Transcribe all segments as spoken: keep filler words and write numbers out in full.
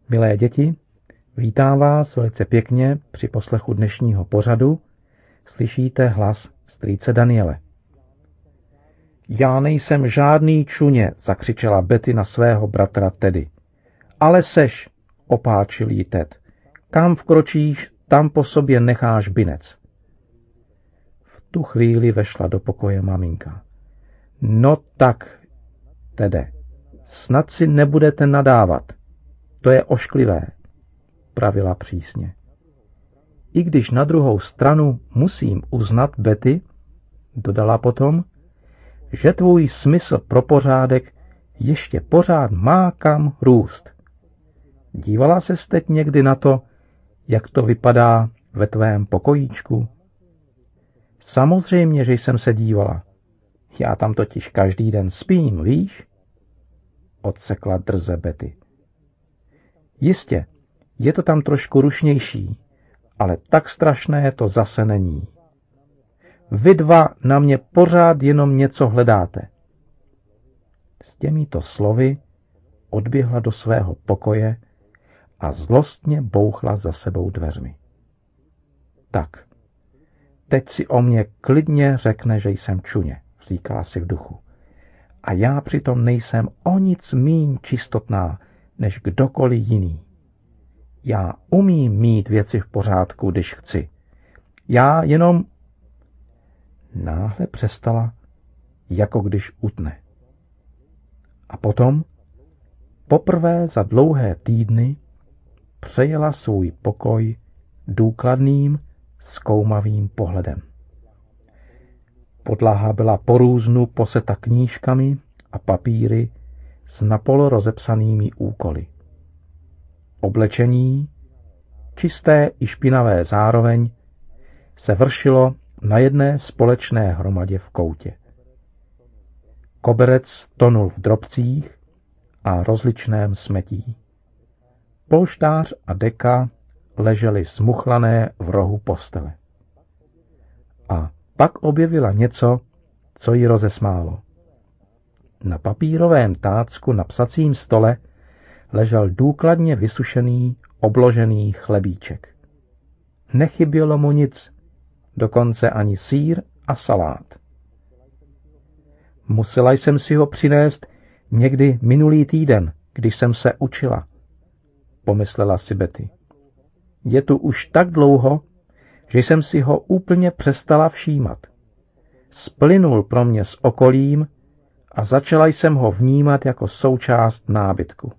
Milé děti, vítám vás velice pěkně při poslechu dnešního pořadu. Slyšíte hlas strýce Daniele. Já nejsem žádný čuně, zakřičela Betty na svého bratra Teddy. Ale seš, opáčil jí Ted. Kam vkročíš, tam po sobě necháš binec. V tu chvíli vešla do pokoje maminka. No tak, Tede, snad si nebudete nadávat. To je ošklivé, pravila přísně. I když na druhou stranu musím uznat, Betty, dodala potom, že tvůj smysl pro pořádek ještě pořád má kam růst. Dívala ses teď někdy na to, jak to vypadá ve tvém pokojíčku? Samozřejmě, že jsem se dívala. Já tam totiž každý den spím, víš? Odsekla drze Betty. Jistě, je to tam trošku rušnější, ale tak strašné to zase není. Vy dva na mě pořád jenom něco hledáte. S těmito slovy odběhla do svého pokoje a zlostně bouchla za sebou dveřmi. Tak, teď si o mě klidně řekne, že jsem čuně, říkala si v duchu. A já přitom nejsem o nic míň čistotná, než kdokoliv jiný. Já umím mít věci v pořádku, když chci. Já jenom... Náhle přestala, jako když utne. A potom, poprvé za dlouhé týdny, přejela svůj pokoj důkladným, zkoumavým pohledem. Podlaha byla porůznu poseta knížkami a papíry s napolo rozepsanými úkoly. Oblečení, čisté i špinavé zároveň, se vršilo na jedné společné hromadě v koutě. Koberec tonul v drobcích a rozličném smetí. Polštář a deka ležely smuchlané v rohu postele. A pak objevila něco, co ji rozesmálo. Na papírovém tácku na psacím stole ležel důkladně vysušený, obložený chlebíček. Nechybělo mu nic, dokonce ani sýr a salát. Musela jsem si ho přinést někdy minulý týden, když jsem se učila, pomyslela si Betty. Je tu už tak dlouho, že jsem si ho úplně přestala všímat. Splynul pro mě s okolím a začala jsem ho vnímat jako součást nábytku.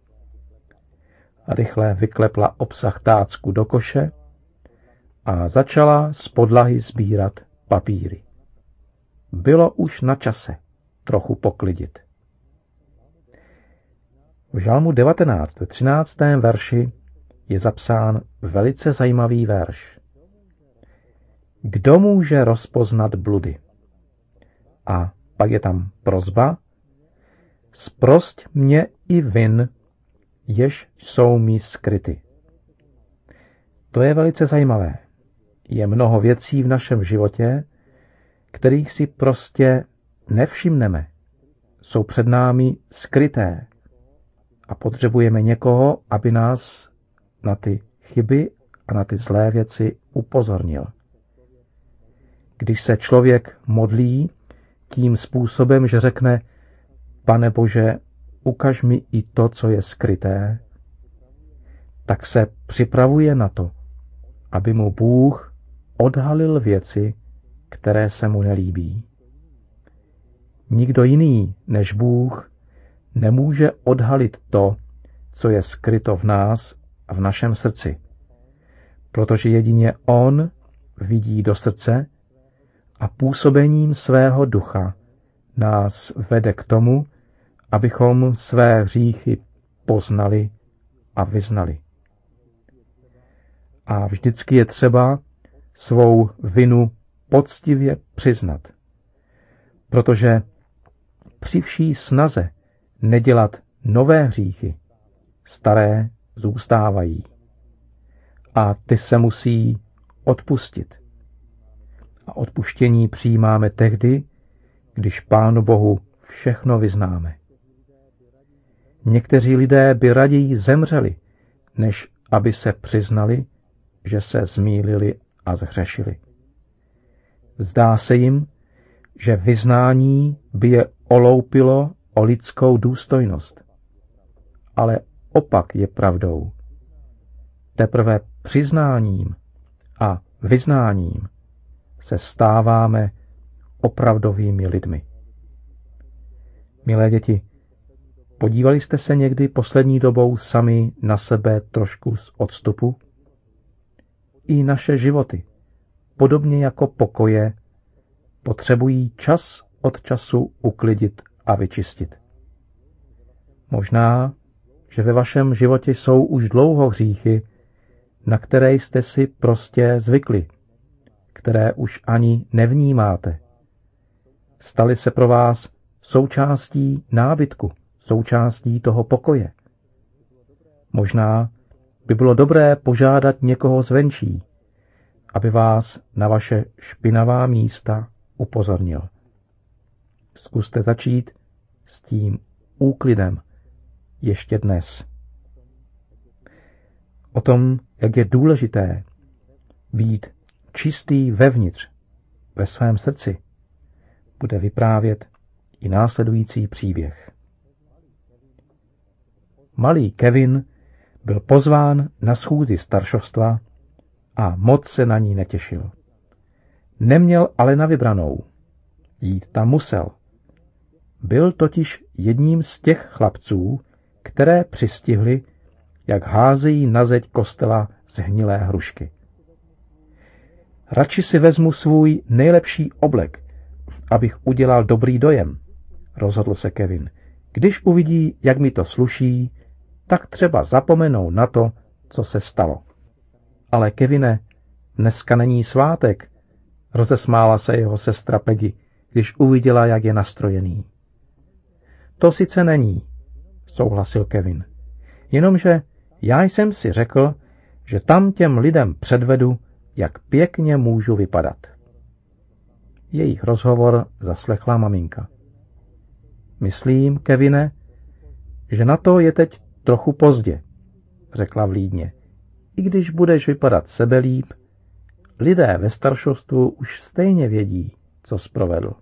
Rychle vyklepla obsah tácku do koše a začala z podlahy sbírat papíry. Bylo už na čase trochu poklidit. V Žalmu devatenáct ve třináctém verši je zapsán velice zajímavý verš. Kdo může rozpoznat bludy? A pak je tam prosba. Zprosť mě i vin, jež jsou mi skryty. To je velice zajímavé. Je mnoho věcí v našem životě, kterých si prostě nevšimneme. Jsou před námi skryté a potřebujeme někoho, aby nás na ty chyby a na ty zlé věci upozornil. Když se člověk modlí tím způsobem, že řekne, Pane Bože, ukaž mi i to, co je skryté, tak se připravuje na to, aby mu Bůh odhalil věci, které se mu nelíbí. Nikdo jiný než Bůh nemůže odhalit to, co je skryto v nás a v našem srdci, protože jedině On vidí do srdce a působením svého ducha nás vede k tomu, abychom své hříchy poznali a vyznali. A vždycky je třeba svou vinu poctivě přiznat, protože při vší snaze nedělat nové hříchy, staré zůstávají. A ty se musí odpustit. A odpuštění přijímáme tehdy, když Pánu Bohu všechno vyznáme. Někteří lidé by raději zemřeli, než aby se přiznali, že se zmýlili a zhřešili. Zdá se jim, že vyznání by je oloupilo o lidskou důstojnost. Ale opak je pravdou. Teprve přiznáním a vyznáním se stáváme opravdovými lidmi. Milé děti, podívali jste se někdy poslední dobou sami na sebe trošku z odstupu? I naše životy, podobně jako pokoje, potřebují čas od času uklidit a vyčistit. Možná, že ve vašem životě jsou už dlouho hříchy, na které jste si prostě zvykli, které už ani nevnímáte. Staly se pro vás součástí nábytku, součástí toho pokoje. Možná by bylo dobré požádat někoho zvenčí, aby vás na vaše špinavá místa upozornil. Zkuste začít s tím úklidem ještě dnes. O tom, jak je důležité být čistý vevnitř, ve svém srdci, bude vyprávět i následující příběh. Malý Kevin byl pozván na schůzi staršovstva a moc se na ní netěšil. Neměl ale na vybranou. Jít tam musel. Byl totiž jedním z těch chlapců, které přistihli, jak házejí na zeď kostela zhnilé hrušky. Radši si vezmu svůj nejlepší oblek, abych udělal dobrý dojem, rozhodl se Kevin. Když uvidí, jak mi to sluší, tak třeba zapomenou na to, co se stalo. Ale Kevine, dneska není svátek, rozesmála se jeho sestra Peggy, když uviděla, jak je nastrojený. To sice není, souhlasil Kevin, jenomže já jsem si řekl, že tam těm lidem předvedu, jak pěkně můžu vypadat. Jejich rozhovor zaslechla maminka. Myslím, Kevine, že na to je teď trochu pozdě, řekla vlídně. I když budeš vypadat sebelíp, lidé ve staršovstvu už stejně vědí, co jsi provedl.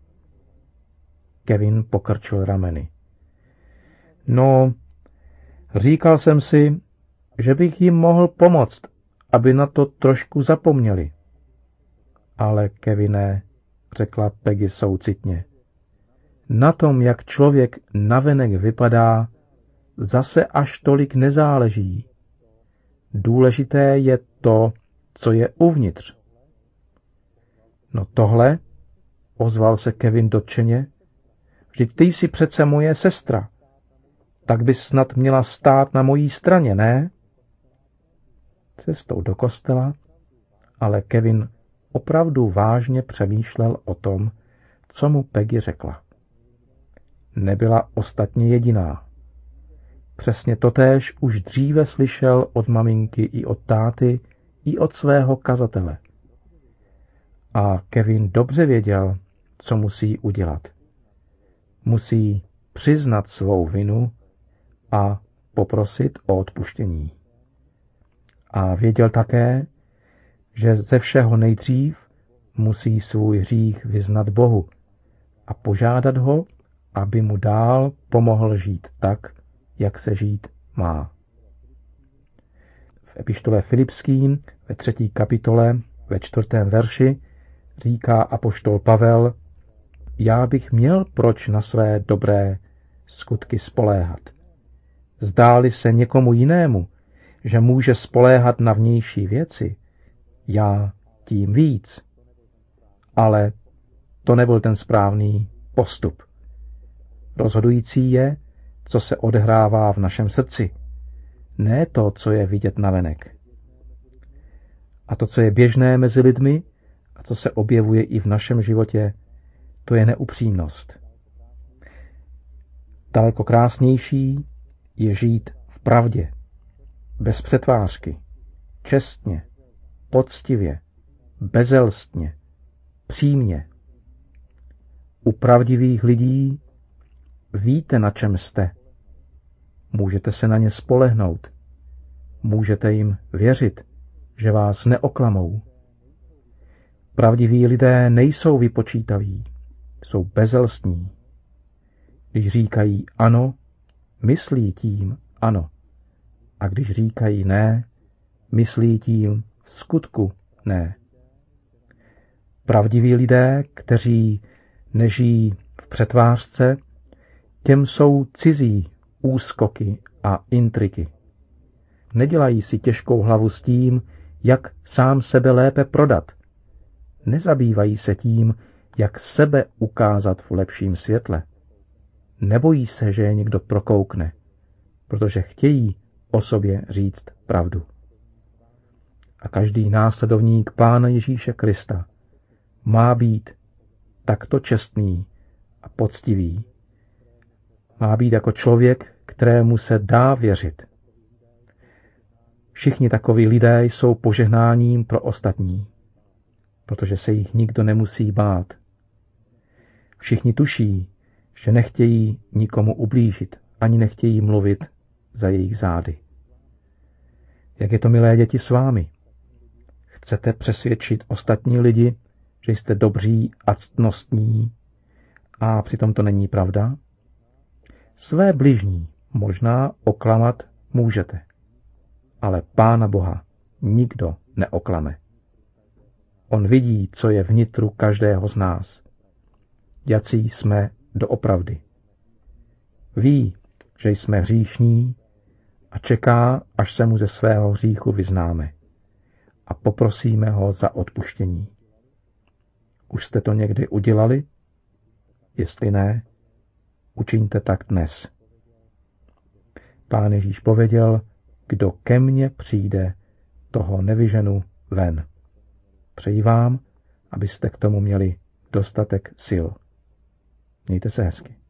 Kevin pokrčil rameny. No, říkal jsem si, že bych jim mohl pomoct, aby na to trošku zapomněli. Ale Kevine, řekla Peggy soucitně, na tom, jak člověk navenek vypadá, zase až tolik nezáleží. Důležité je to, co je uvnitř. No tohle, ozval se Kevin dotčeně, vždyť ty jsi přece moje sestra. Tak bys snad měla stát na mojí straně, ne? Cestou do kostela, ale Kevin opravdu vážně přemýšlel o tom, co mu Peggy řekla. Nebyla ostatně jediná. Přesně totéž už dříve slyšel od maminky i od táty, i od svého kazatele. A Kevin dobře věděl, co musí udělat. Musí přiznat svou vinu a poprosit o odpuštění. A věděl také, že ze všeho nejdřív musí svůj hřích vyznat Bohu a požádat ho, aby mu dál pomohl žít tak, jak se žít má. V epištole Filipským ve třetí kapitole ve čtvrtém verši říká apoštol Pavel: Já bych měl proč na své dobré skutky spoléhat. Zdáli se někomu jinému, že může spoléhat na vnější věci, já tím víc. Ale to nebyl ten správný postup. Rozhodující je, co se odehrává v našem srdci, ne to, co je vidět navenek. A to, co je běžné mezi lidmi a co se objevuje i v našem životě, to je neupřímnost. Daleko krásnější je žít v pravdě, bez přetvářky, čestně, poctivě, bezelstně, přímě. U pravdivých lidí víte, na čem jste. Můžete se na ně spolehnout. můžete jim věřit, že vás neoklamou. Pravdiví lidé nejsou vypočítaví, jsou bezelstní. Když říkají ano, myslí tím ano. A když říkají ne, myslí tím v skutku ne. Pravdiví lidé, kteří nežijí v přetvářce, těm jsou cizí úskoky a intriky. Nedělají si těžkou hlavu s tím, jak sám sebe lépe prodat. Nezabývají se tím, jak sebe ukázat v lepším světle. Nebojí se, že je někdo prokoukne, protože chtějí o sobě říct pravdu. A každý následovník Pána Ježíše Krista má být takto čestný a poctivý. Má být jako člověk, kterému se dá věřit. Všichni takoví lidé jsou požehnáním pro ostatní, protože se jich nikdo nemusí bát. Všichni tuší, že nechtějí nikomu ublížit, ani nechtějí mluvit za jejich zády. Jak je to, milé děti, s vámi? Chcete přesvědčit ostatní lidi, že jste dobří a ctnostní, a přitom to není pravda? Své bližní možná oklamat můžete, ale Pána Boha nikdo neoklame. On vidí, co je vnitru každého z nás. Jací jsme doopravdy. Ví, že jsme hříšní a čeká, až se mu ze svého hříchu vyznáme a poprosíme ho za odpuštění. Už jste to někdy udělali? Jestli ne, učiňte tak dnes. Pán Ježíš pověděl, kdo ke mně přijde, toho nevyženu ven. Přeji vám, abyste k tomu měli dostatek sil. Mějte se hezky.